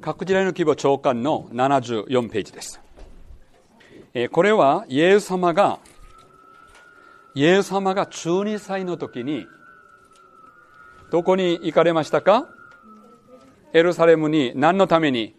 各時代の規模長官の74ページです。これはイエス様が12歳の時にどこに行かれましたか？エルサレムに。何のために？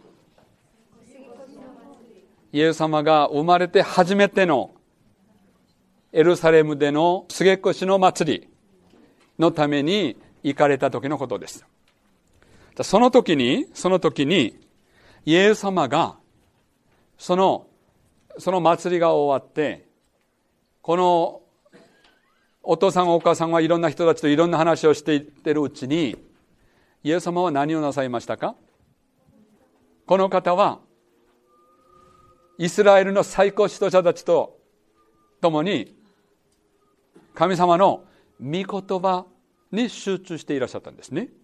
イエス様が生まれて初めてのエルサレムでの杉越の祭りのために行かれた時のことです。その時にイエス様がその祭りが終わって、このお父さんお母さんはいろんな人たちといろんな話をしていってるうちに、イエス様は何をなさいましたか？この方はイスラエルの最高指導者たちと共に神様の御言葉に集中していらっしゃったんですね。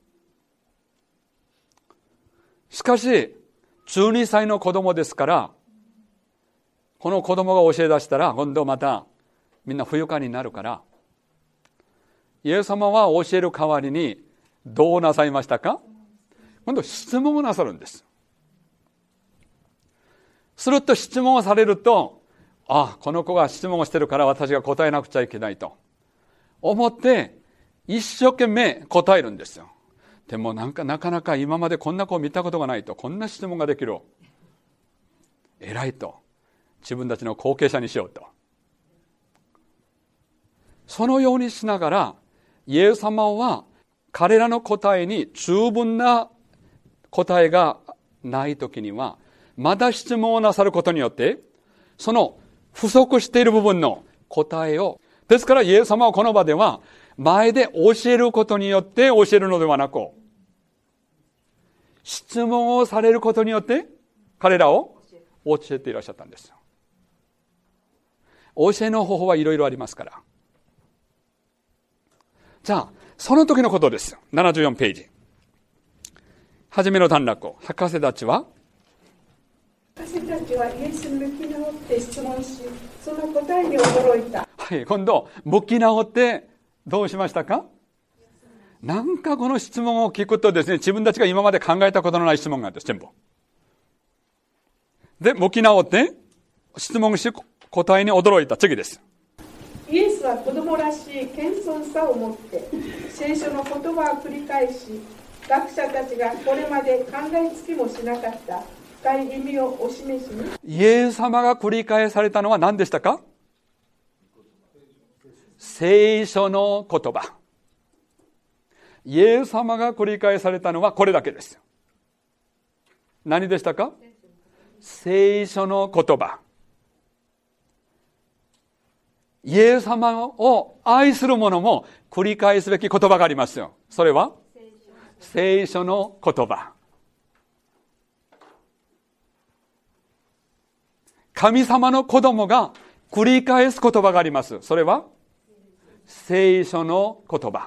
しかし12歳の子供ですから、この子供が教え出したら今度またみんな不愉快になるから、イエス様は教える代わりにどうなさいましたか？今度質問をなさるんです。すると質問をされると、この子が質問をしてるから私が答えなくちゃいけないと思って一生懸命答えるんですよ。でもなかなか今までこんな子を見たことがないと、こんな質問ができる、偉いと自分たちの後継者にしようと、そのようにしながらイエス様は彼らの答えに十分な答えがないときにはまた質問をなさることによってその不足している部分の答えを、ですからイエス様はこの場では前で教えることによって教えるのではなく、質問をされることによって彼らを教えていらっしゃったんですよ。教えの方法はいろいろありますから。じゃあその時のことですよ。74ページ初めの段落。博士たちはイエスに向き直って質問し、その答えに驚いた。 はい、今度向き直ってどうしましたか？なんかこの質問を聞くとですね、自分たちが今まで考えたことのない質問があるんです、全部。で、向き直って質問し答えに驚いた。次です。 イエスは子供らしい謙遜さを持って聖書の言葉を繰り返し、学者たちがこれまで考えつきもしなかった深い意味をお示しに。 イエス様が繰り返されたのは何でしたか？聖書の言葉。イエス様が繰り返されたのはこれだけです。何でしたか？聖書の言葉。イエス様を愛する者も繰り返すべき言葉がありますよ。それは聖書の言葉。神様の子供が繰り返す言葉があります。それは聖書の言葉。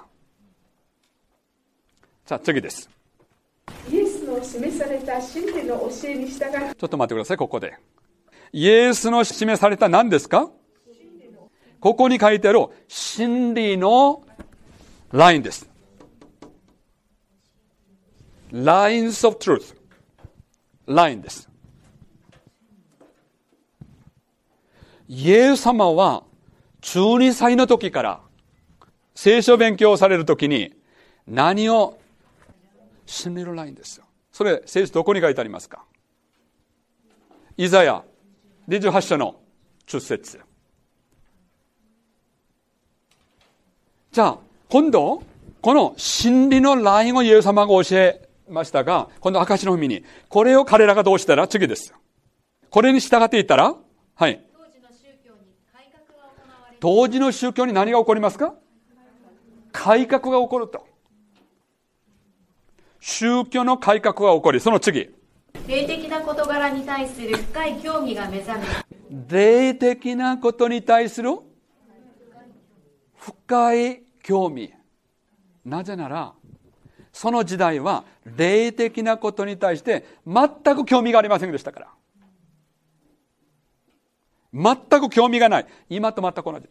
さあ次です。 イエスの示された真理の教えに従い。ちょっと待ってください。ここでイエスの示された何ですか？ここに書いてある真理のラインです。 Lines of truth。 ラインです。イエス様は12歳の時から聖書勉強をされる時に何を真理のラインですよ。それ聖書どこに書いてありますか？イザヤ28章の10節。じゃあ今度この真理のラインをイエス様が教えましたが、今度証の文にこれを彼らがどうしたら、次です。これに従っていったら、はい、当時の宗教に何が起こりますか？改革が起こると。宗教の改革が起こり、その次、 霊的な事柄に対する深い興味が目覚め。 霊的なことに対する深い興味。なぜならその時代は霊的なことに対して全く興味がありませんでしたから。全く興味がない。今と全く同じです。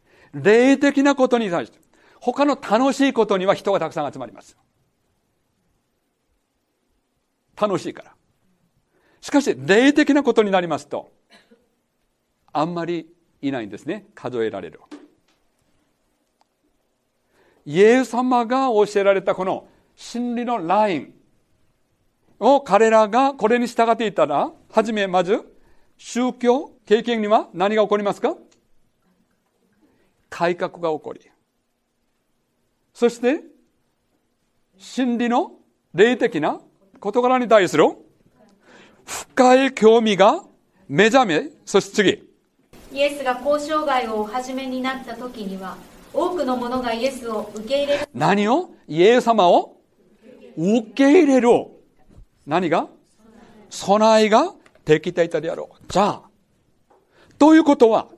霊的なことに対して、他の楽しいことには人がたくさん集まります。 楽しいから。しかし、霊的なことになりますと、あんまりいないんですね。数えられる。イエス様が教えられたこの真理のラインを彼らがこれに従っていたら、はじめまず、宗教経験には何が起こりますか？改革が起こり、そして真理の霊的な事柄に対する深い興味が目覚め、そして次、 イエスが交渉外をお始めになった時には、多くの者がイエスを受け入れる。 何を？イエス様を受け入れる。何が？備えができていたであろう。じゃあ、ということは、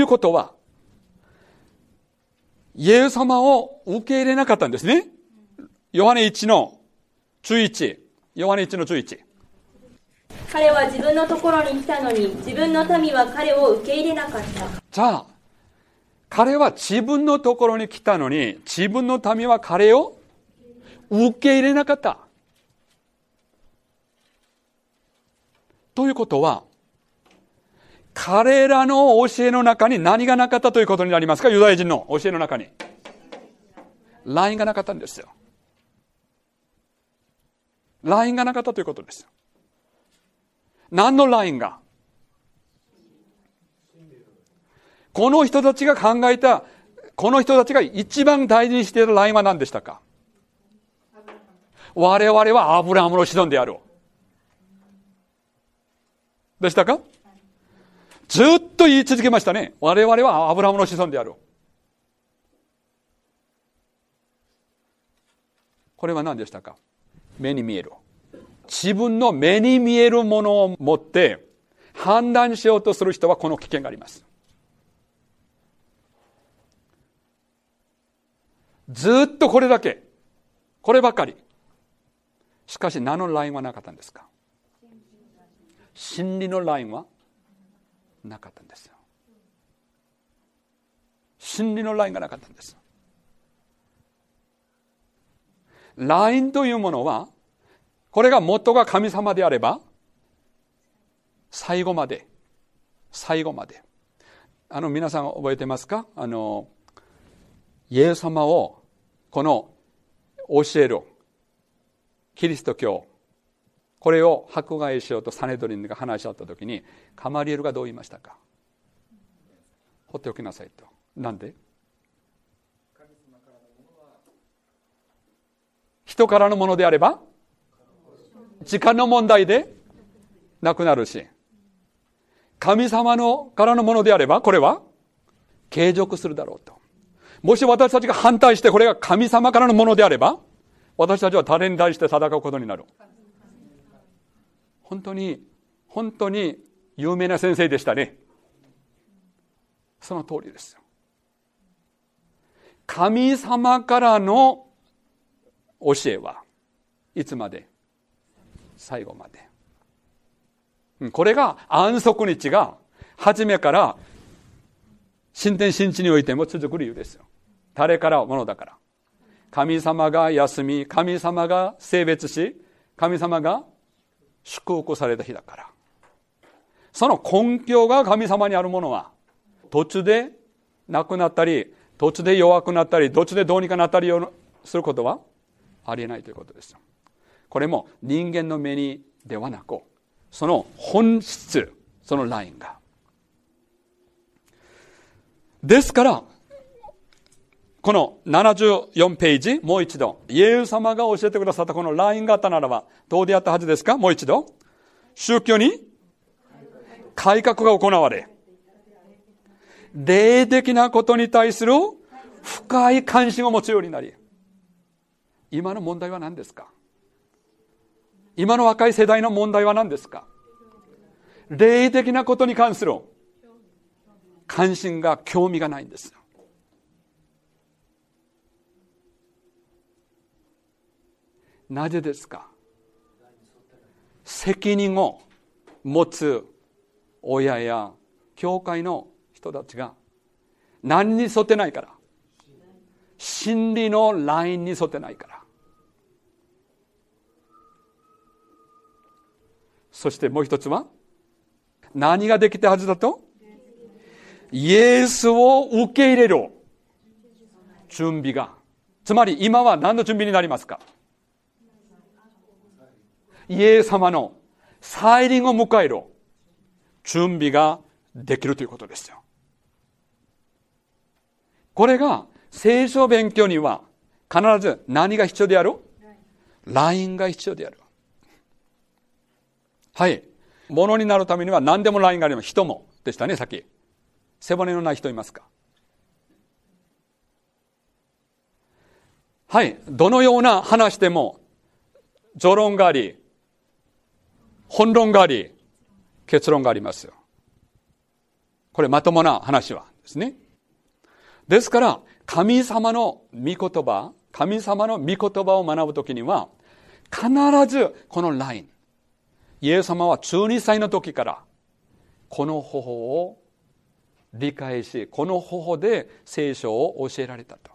イエス様を受け入れなかったんですね。ヨハネ1の11。ヨハネ1の11。 彼は自分のところに来たのに、自分の民は彼を受け入れなかった。 じゃあ、彼は自分のところに来たのに、自分の民は彼を受け入れなかった。ということは、彼らの教えの中に何がなかったということになりますか？ユダヤ人の教えの中に。ラインがなかったんですよ。ラインがなかったということです。何のラインが？この人たちが考えた、この人たちが一番大事にしているラインは何でしたか？我々はアブラハムの子孫である。でしたか？ずっと言い続けましたね。我々はアブラハムの子孫である。これは何でしたか？目に見える。自分の目に見えるものを持って判断しようとする人はこの危険があります。ずっとこれだけ、こればかり。しかし何のラインはなかったんですか？真理のラインはなかったんですよ。真理のラインがなかったんです。ラインというものは、これが元が神様であれば、最後まで。皆さん覚えてますか？イエス様をこの教えるキリスト教、これを迫害しようとサネドリンが話し合ったときに、カマリエルがどう言いましたか？放っておきなさいと。なんで？人からのものであれば時間の問題でなくなるし、神様からのものであればこれは継続するだろうと。もし私たちが反対してこれが神様からのものであれば、私たちは誰に対して戦うことになる。本当に有名な先生でしたね。その通りですよ。神様からの教えはいつまで？最後まで。これが安息日が初めから新天新地においても続く理由ですよ。誰からものだから。神様が休み、神様が性別し、神様が祝福された日だから。その根拠が神様にあるものは、途中でなくなったり、途中で弱くなったり、途中でどうにかなったりすることはありえないということです。これも人間の目にではなく、その本質、そのラインが。ですから、この74ページ、もう一度、イエス様が教えてくださったこのラインがあったならば、どうであったはずですか？もう一度。宗教に改革が行われ、霊的なことに対する深い関心を持つようになり、今の問題は何ですか？今の若い世代の問題は何ですか？霊的なことに関する関心が、興味がないんですよ。なぜですか？責任を持つ親や教会の人たちが何に沿ってないから、真理のラインに沿ってないから。 そしてもう一つは、何ができたはずだと？イエスを受け入れる準備が。つまり今は何の準備になりますか？イエス様の再臨を迎える準備ができるということですよ。これが聖書勉強には必ず何が必要である？ラインが必要である。はい。ものになるためには何でもラインがあります。人もでしたね、さっき。背骨のない人いますか？はい。どのような話でも、序論があり、本論があり、結論がありますよ。これまともな話はですね。ですから、神様の御言葉を学ぶときには、必ずこのライン。イエス様は12歳の時から、この方法を理解し、この方法で聖書を教えられたと。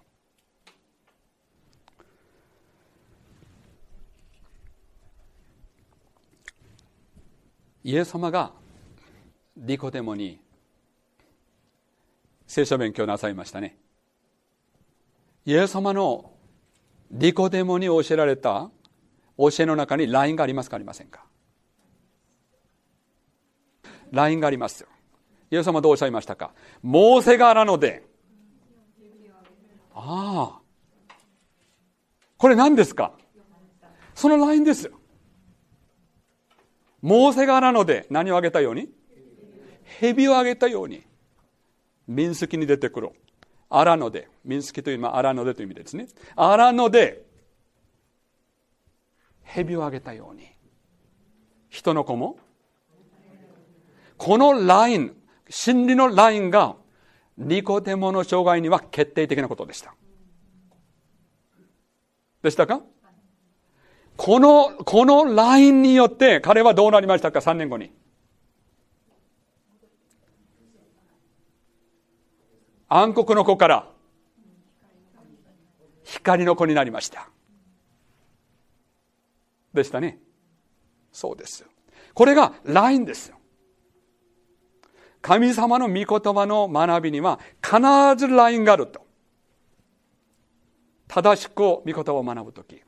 イエス様がニコデモに聖書勉強なさいましたね。イエス様のニコデモに教えられた教えの中にラインがありますか、ありませんか？ラインがありますよ。イエス様どうおっしゃいましたか？モーセが荒野で。これ何ですか？そのラインですよ。モーセが荒野で何をあげたように？蛇をあげたように。民数記に出てくる。荒野で。民数記というのは荒野でという意味ですね。荒野で蛇をあげたように。人の子も。このライン、真理のラインがニコデモの生涯には決定的なことでした。でしたか？このラインによって彼はどうなりましたか？3年後に。暗黒の子から光の子になりました。でしたね。そうですよ。これがラインですよ。神様の御言葉の学びには必ずラインがあると。正しく御言葉を学ぶとき。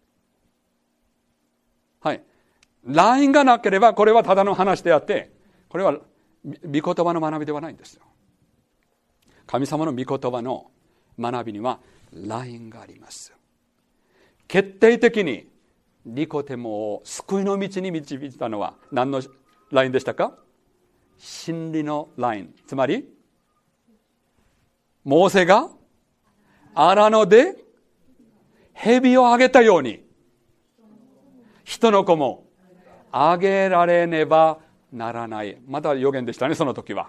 はい。ラインがなければこれはただの話であって、これは御言葉の学びではないんですよ。神様の御言葉の学びにはラインがあります。決定的にニコデモを救いの道に導いたのは何のラインでしたか？真理のライン。つまりモーセが荒野で蛇をあげたように人の子もあげられねばならない。また予言でしたね、その時は。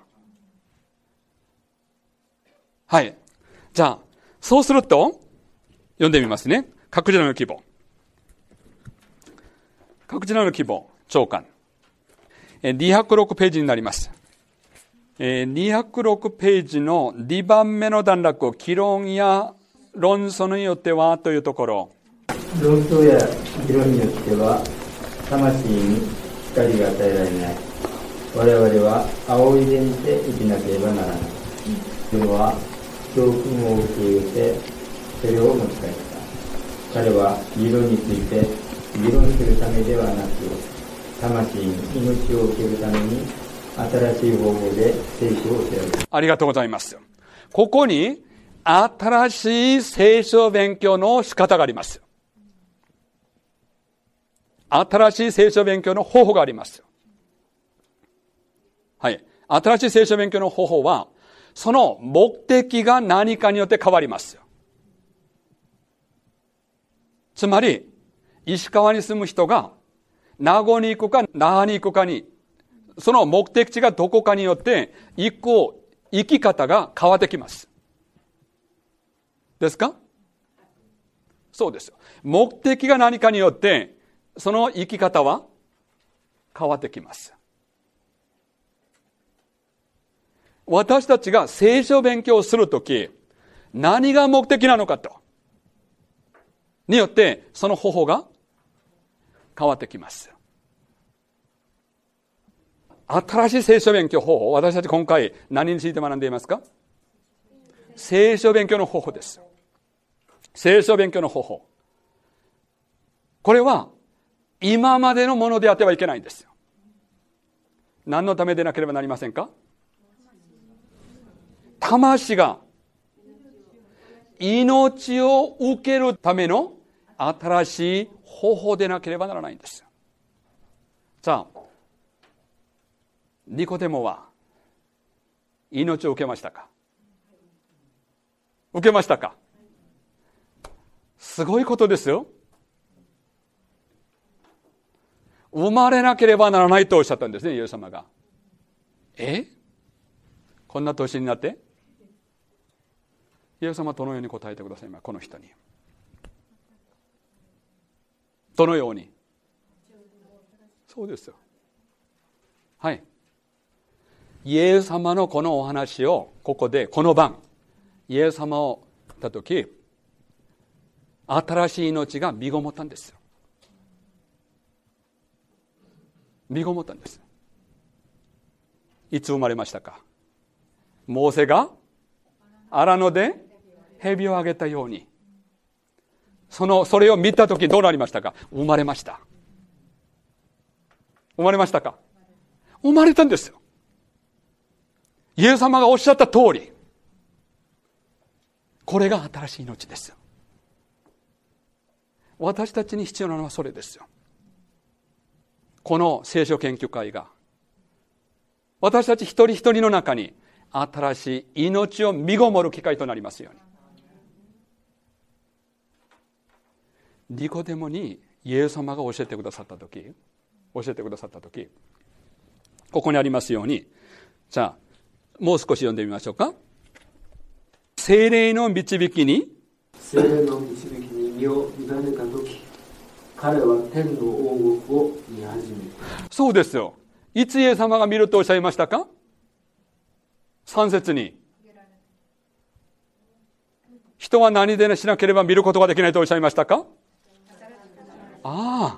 はい。じゃあそうすると読んでみますね。各自の規模長官206ページになります。206ページの2番目の段落、議論や論争によってはというところ。 論争や議論によっては魂に光が与えられない。我々は仰いでみて生きなければならない。それは教訓を受け入れてそれを持ち帰った。彼は議論について議論するためではなく、魂に命を受けるために新しい方法で聖書を教える。 ありがとうございます。ここに新しい聖書勉強の仕方があります。新しい聖書勉強の方法があります。はい。新しい聖書勉強の方法は、その目的が何かによって変わります。つまり、石川に住む人が名護に行くか那覇に行くかに、その目的地がどこかによって生き方が変わってきます。ですか？そうです。目的が何かによってその生き方は変わってきます。私たちが聖書勉強をするとき、何が目的なのかとによってその方法が変わってきます。 新しい聖書勉強方法、私たち今回何について学んでいますか？聖書勉強の方法です。聖書勉強の方法。これは今までのものであってはいけないんですよ。何のためでなければなりませんか？魂が命を受けるための新しい方法でなければならないんです。さあ、ニコデモは命を受けましたか？受けましたか？すごいことですよ。生まれなければならないとおっしゃったんですね、イエス様が。こんな年になってイエス様はどのように答えてくださいますか？この人にどのように？そうですよ。はい。イエス様のこのお話をここでこの晩イエス様を見たとき、新しい命が身ごもったんですよ。身ごもったんです。いつ生まれましたか？モーセが荒野で蛇をあげたように、それを見たときどうなりましたか？生まれました。生まれましたか？生まれたんですよ。イエス様がおっしゃった通り、これが新しい命ですよ。私たちに必要なのはそれですよ。この聖書研究会が私たち一人一人の中に新しい命を身ごもる機会となりますように。ニコデモにイエス様が教えてくださったとき、ここにありますように、じゃあもう少し読んでみましょうか。聖霊の導きに身を委ねたとき、彼は天の王国を見始めた。 そうですよ。いつイエス様が見るとおっしゃいましたか？3節に、人は何でしなければ見ることができないとおっしゃいましたか？ああ、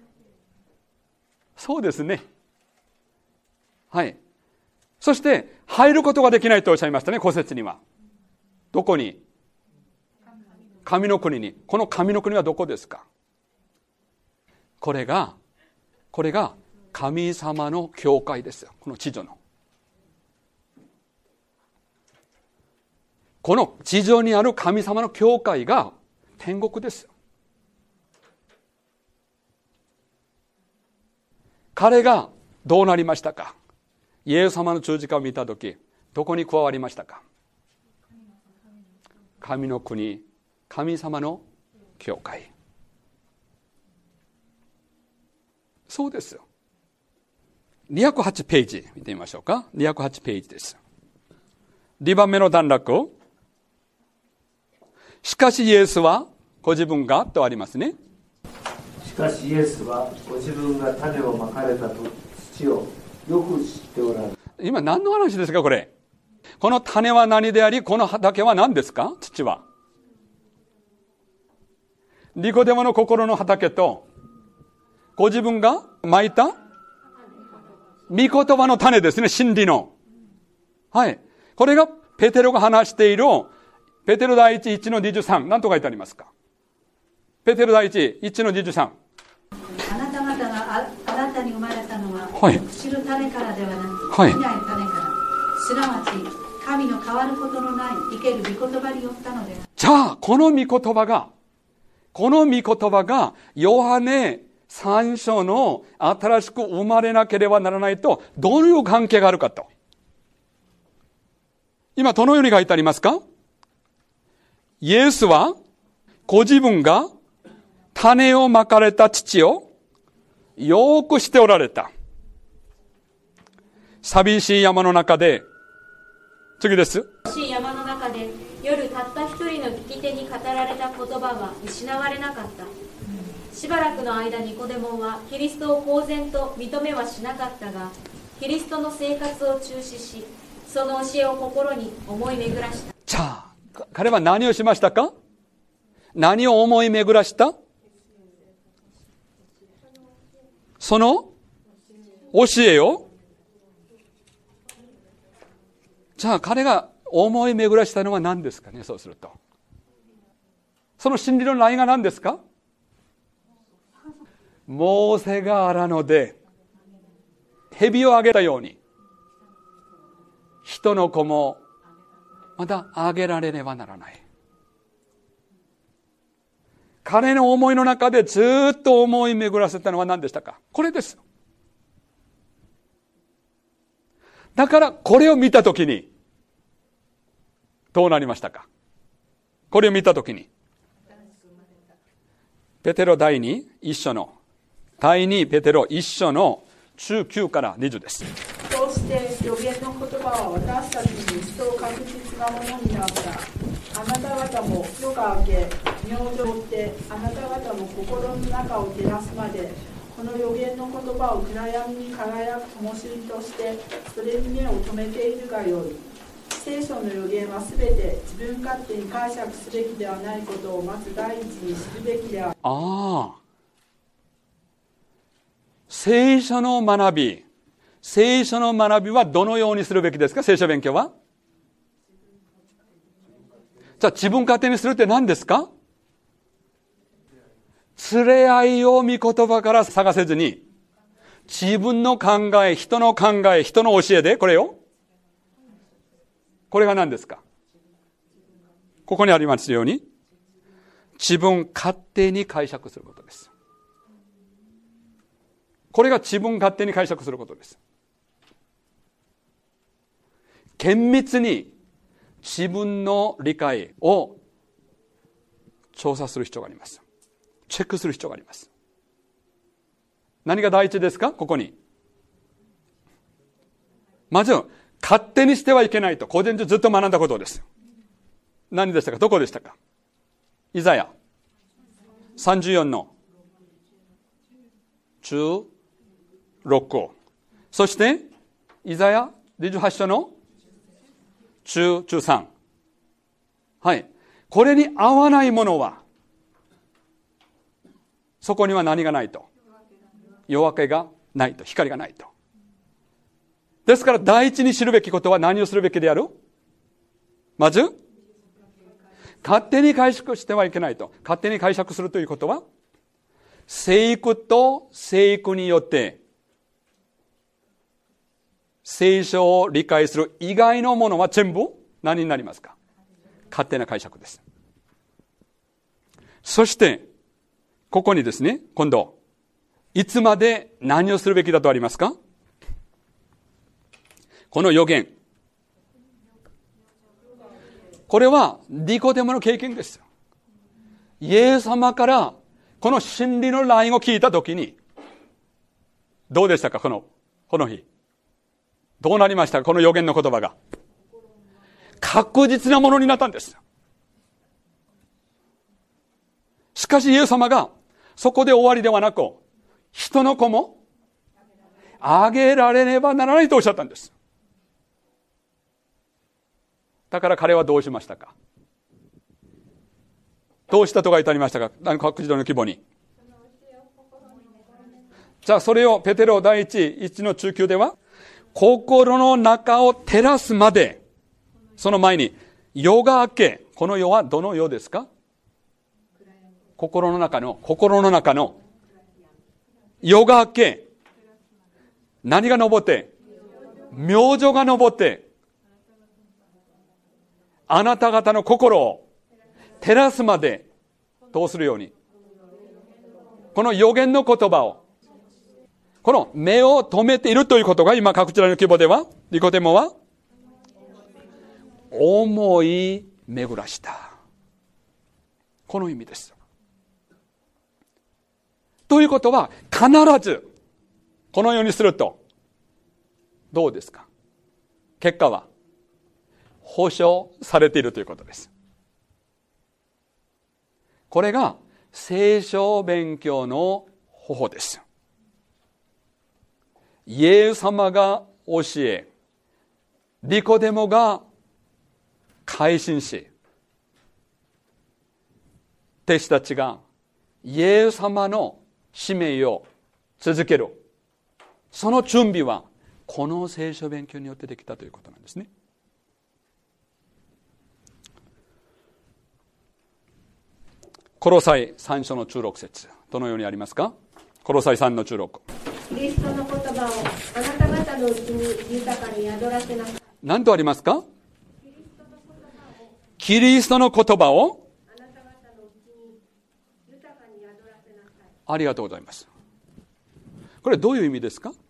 そうですね。はい。そして入ることができないとおっしゃいましたね、5節には。どこに？神の国に。この神の国はどこですか？これが神様の教会ですよ。この地上の。この地上にある神様の教会が天国ですよ。彼がどうなりましたか？イエス様の十字架を見たとき、どこに加わりましたか？神の国、神様の教会。そうですよ。208ページ見てみましょうか。208ページです。2番目の段落を。しかしイエスはご自分がとありますね。 しかしイエスはご自分が種をまかれた土をよく知っておられる。 今何の話ですかこれ？この種は何であり、この畑は何ですか？土は。ニコデモの心の畑と、ご自分がまいた御言葉の種ですね、真理の。はい。これがペテロが話している、ペテロ第一 1の23、何と書いてありますか？ペテロ第一 1の23。 あなた方が新たに生まれたのは、 はい、 知る種からではなく、 はい、 見ない種から、すなわち神の変わることのない生ける御言葉によったのである。 じゃあこの御言葉がヨハネ3章の新しく生まれなければならないとどういう関係があるかと。今どのように書いてありますか？イエスはご自分が種をまかれた土をよくしておられた。寂しい山の中で、次です。 寂しい山の中で夜たった一人の聞き手に語られた言葉は失われなかった。しばらくの間ニコデモはキリストを公然と認めはしなかったが、キリストの生活を中止し、その教えを心に思い巡らした。 じゃあ彼は何をしましたか？何を思い巡らした？その教えをじゃあ彼が思い巡らしたのは何ですかね。そうするとその真理のラインが何ですか。モーセが荒野で蛇をあげたように、人の子もまたあげられねばならない。彼の思いの中でずっと思い巡らせたのは何でしたか。これです。だからこれを見たときにどうなりましたか。これを見たときにペテロ第2ペテロ1章の19から20です。 そうして予言の言葉は私たちに一層確実なものになった。あなた方も夜が明け明星を追ってあなた方の心の中を照らすまで、この予言の言葉を暗闇に輝く灯火としてそれに目を留めているがよい。聖書の予言はすべて自分勝手に解釈すべきではないことをまず第一に知るべきである。 聖書の学びはどのようにするべきですか。聖書勉強はじゃあ自分勝手にするって何ですか。連れ合いを御言葉から探せずに自分の考え、人の考え、人の教えでこれが何ですか。ここにありますように自分勝手に解釈することです。これが自分勝手に解釈することです。厳密に自分の理解を調査する必要があります。チェックする必要があります。何が第一ですか。ここにまず勝手にしてはいけないと個人中ずっと学んだことです。何でしたか。どこでしたか。イザヤ34の16を、そしてイザヤ28章の13、はい、これに合わないものはそこには何がないと、夜明けがないと、光がないと。ですから第一に知るべきことは何をするべきである。まず勝手に解釈してはいけないと。勝手に解釈するということは聖句と聖句によって聖書を理解する以外のものは全部何になりますか。勝手な解釈です。そしてここにですね、今度いつまで何をするべきだとありますか。この予言、これはニコデモの経験です。イエス様からこの真理のラインを聞いたときにどうでしたか。この日どうなりましたか。この予言の言葉が確実なものになったんです。しかしイエス様がそこで終わりではなく、人の子もあげられねばならないとおっしゃったんです。だから彼はどうしましたか。どうしたと書いてありましたか。各児童の規模に。じゃあそれをペテロ第1の19では心の中を照らすまで、その前に夜が明け、この夜はどの夜ですか。心の中の夜が明け、何が昇って、明星が昇って、あなた方の心を照らすまでどうするように、この予言の言葉を、この目を留めているということが今各地の規模ではニコデモは思い巡らした、この意味です。ということは必ずこのようにするとどうですか。結果は保証されているということです。これが聖書勉強の方法です。イエス様が教え、ニコデモが改心し、弟子たちがイエス様の使命を続ける、その準備はこの聖書勉強によってできたということなんですね。 コロサイ3章の16節。どのようにありますか？コロサイ3の16。 キリストの言葉をあなた方のうちに豊かに宿らせなさい。 何とありますか？キリストの言葉をあなた方のうちに豊かに宿らせなさい。 ありがとうございます。これどういう意味ですか？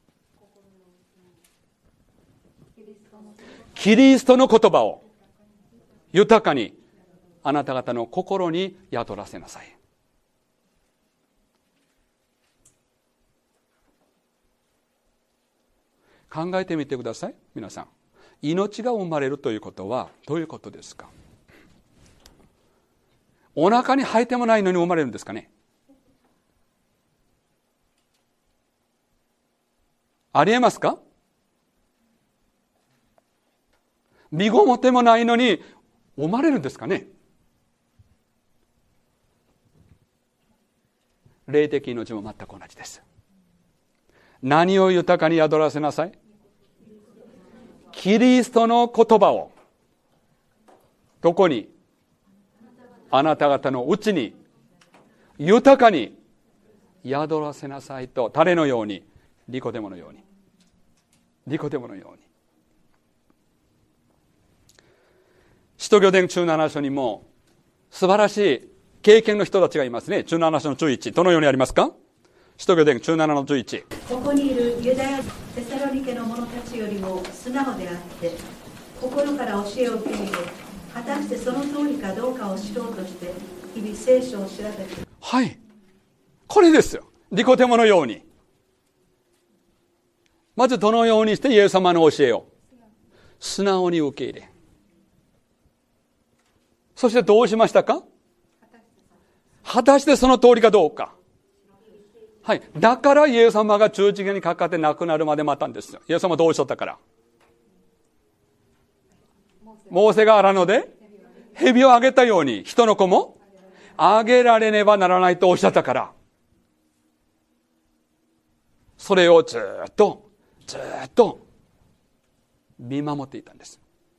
キリストの言葉を豊かにあなた方の心に宿らせなさい。考えてみてください。皆さん、命が生まれるということはどういうことですか？お腹に入ってもないのに生まれるんですかね？ありえますか？身ごもってもないのに生まれるんですかね？霊的命も全く同じです。何を豊かに宿らせなさい？キリストの言葉をどこに？あなた方のうちに豊かに宿らせなさいと、種のように、ニコデモのように、ニコデモのように。使徒行伝中7章にも素晴らしい経験の人たちがいますね。中7章の11、どのようにありますか？使徒行伝中7の11。 ここにいるユダヤテサロニケの者たちよりも素直であって心から教えを受け入れ、果たしてその通りかどうかを知ろうとして日々聖書を調べて。 はい、これですよ。ニコデモのように、まずどのようにしてイエス様の教えを素直に受け入れ、そしてどうしましたか？果たしてその通りかどうか。はい。だからイエス様が十字架にかかって亡くなるまで待ったんですよ。イエス様どうおっしゃったから。モーセが荒野で蛇をあげたように人の子もあげられねばならないとおっしゃったから。それをずっと見守っていたんです。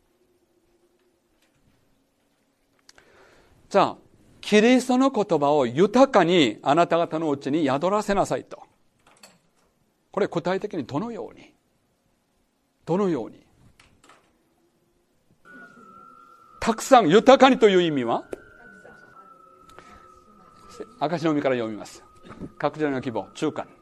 じゃあ、キリストの言葉を豊かにあなた方のうちに宿らせなさいと。これ具体的にどのようにたくさん、豊かにという意味は、証の海から読みます。各自の希望、中間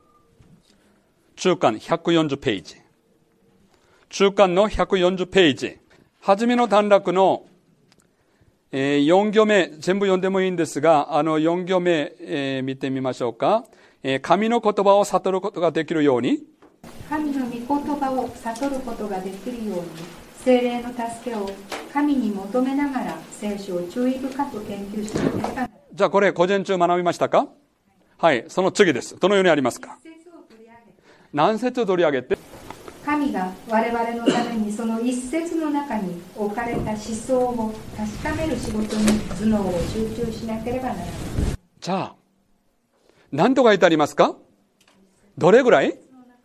140ページ。中間の140ページ。初めの段落の4行目、全部読んでもいいんですが、4行目、見てみましょうか。神の言葉を悟ることができるように、 神の御言葉を悟ることができるように、聖霊の助けを神に求めながら聖書を注意深く研究していければならない。 じゃあこれ午前中学びましたか？はい、その次です。どのようにありますか？何節を取り上げて、 神が我々のためにその一節の中に置かれた思想を確かめる仕事に頭脳を集中しなければならない。 じゃあ何と書いてありますか？どれぐらい？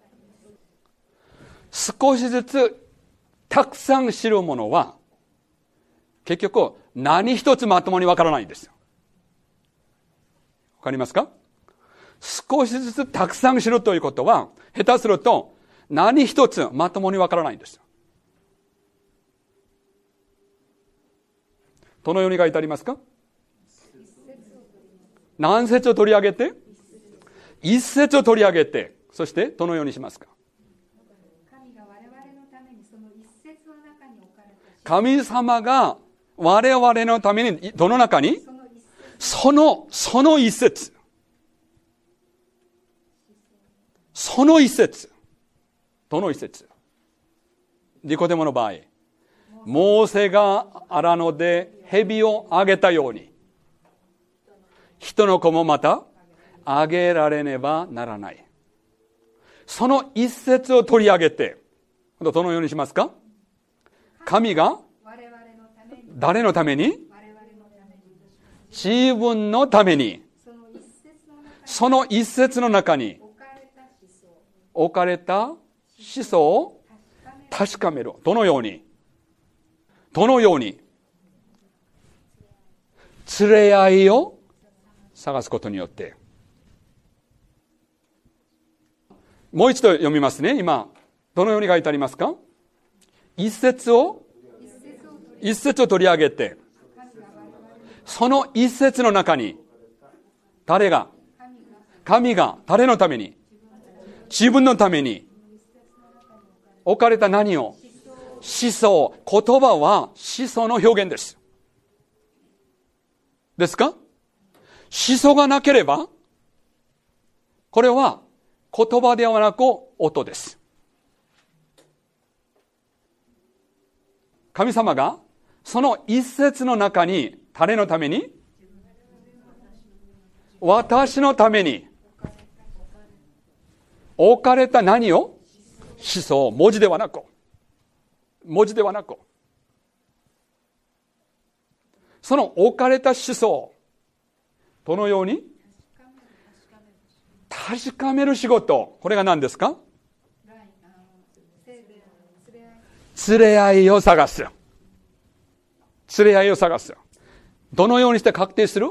少しずつたくさん知るものは結局何一つまともにわからないんですよ。わかりますか？少しずつたくさん知るということは下手すると何一つまともにわからないんですよ。どのように書いてありますか？何節を取り上げて？一節を取り上げて、そしてどのようにしますか？神様が我々のためにどの中に？その一節。その一節。どの一節？ニコデモの場合、モーセが荒野で蛇をあげたように、人の子もまたあげられねばならない。その一節を取り上げて、どのようにしますか？神が誰のために？自分のために。その一節の中に置かれた思想を確かめる。どのように？連れ合いを探すことによって。もう一度読みますね。今、どのように書いてありますか？一節を取り上げて、その一節の中に、神が誰のために、自分のために置かれた何を？思想。言葉は思想の表現です。ですか？思想がなければ、これは言葉ではなく音です。神様がその一節の中に誰のために？私のために置かれた何を？思想。文字ではなく。その置かれた思想、どのように確かめる仕事。これが何ですか？連れ合いを探す。どのようにして確定する？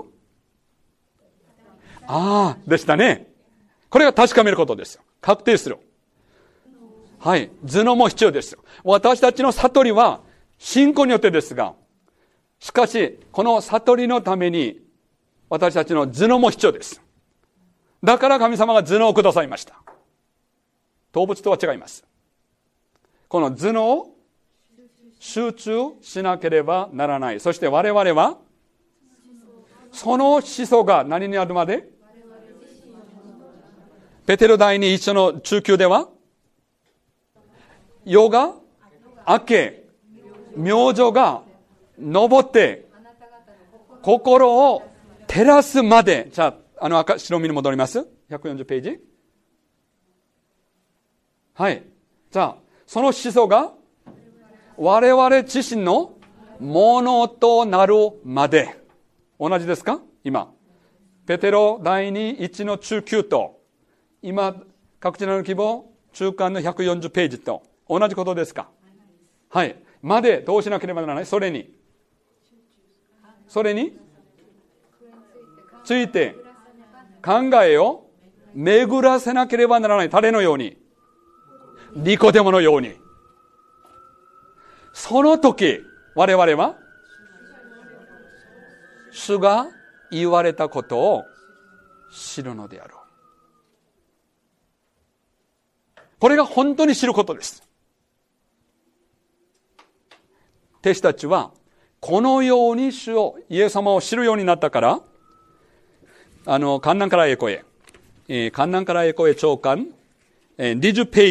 でしたね。これが確かめることです。確定する。はい。頭脳も必要です。私たちの悟りは信仰によってですが、しかし、この悟りのために私たちの頭脳も必要です。だから神様が頭脳をくださいました。動物とは違います。この頭脳を集中しなければならない。そして我々は、その思想が何にあるまで？ペテロ第2一の中級では、夜が明け、明星が昇って、心を照らすまで。じゃあ、白身に戻ります。140ページ。はい。じゃあ、その思想が、我々自身のものとなるまで。同じですか？今。ペテロ第2、1の中級と、今、各地の希望、中間の140ページと、同じことですか？はい。までどうしなければならない？それについて考えを巡らせなければならない。誰のように？ニコデモのように。その時、我々は主が言われたことを知るのであろう。これが本当に知ることです。弟子たちはこのように主を、イエス様を知るようになったから、観覧から栄光へ、長官、20ペ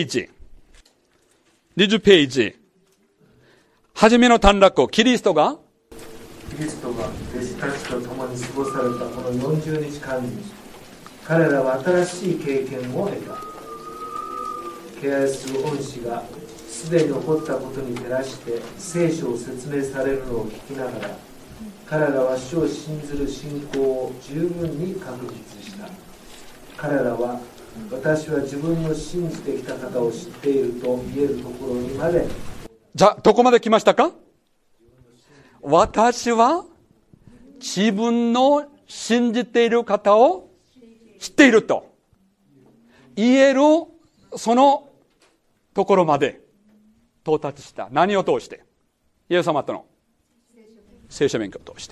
ージ、初めの短絡、キリストが弟子たちと共に過ごされたこの40日間に、彼らは新しい経験を得た。敬愛する恩師がすでに起こったことに照らして聖書を説明されるのを聞きながら、彼らは主を信ずる信仰を十分に確実した。彼らは、私は自分の信じてきた方を知っていると言えるところにまで。 じゃあ、どこまで来ましたか？私は自分の信じている方を知っていると言える、そのところまで到達した。何を通して？イエス様との聖書勉強を通して。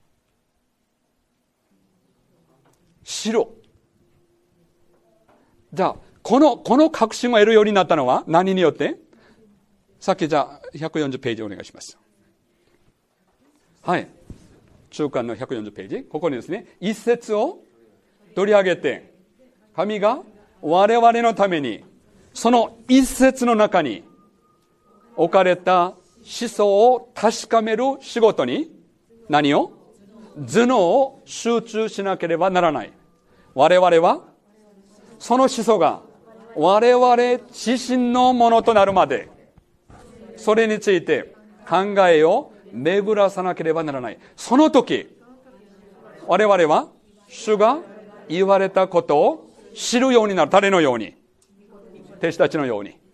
知ろ。じゃあ、この確信を得るようになったのは何によって？さっきじゃあ、140ページお願いします。はい。中間の140ページ。ここにですね、一節を取り上げて、神が我々のために、その一節の中に置かれた思想を確かめる仕事に、何を？頭脳を集中しなければならない。我々は、その思想が我々自身のものとなるまで、それについて考えを巡らさなければならない。その時、我々は主が言われたことを知るようになる。誰のように？弟子たちのように。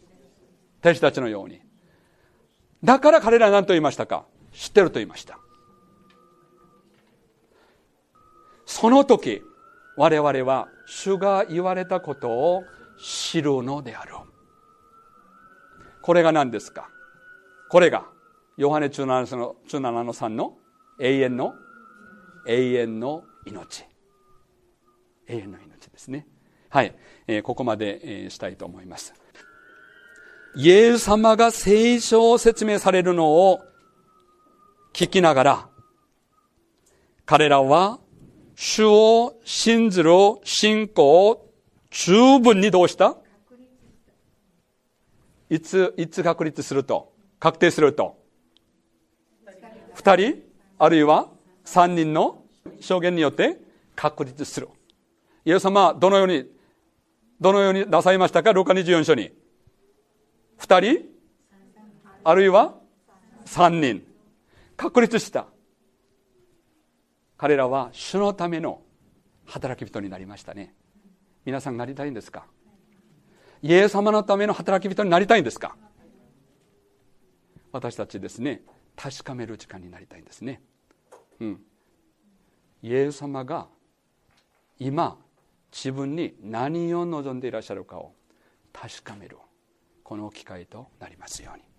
だから彼らは何と言いましたか？知ってると言いました。 その時、我々は主が言われたことを知るのである。これが何ですか？これがヨハネ17の3の永遠の命。永遠の命ですね。はい、ここまでしたいと思います。イエス様が聖書を説明されるのを聞きながら、彼らは主を信ずる信仰を十分にどうした？いつ確立すると、確定すると、2人あるいは3人の証言によって確立する。イエス様はどのようになさいましたか？ルカ24章に2人あるいは3人確立した。彼らは主のための働き人になりましたね。皆さんなりたいんですか？イエス様のための働き人になりたいんですか？私たちですね、確かめる時間になりたいんですね。イエス様が今自分に何を望んでいらっしゃるかを確かめる、この機会となりますように。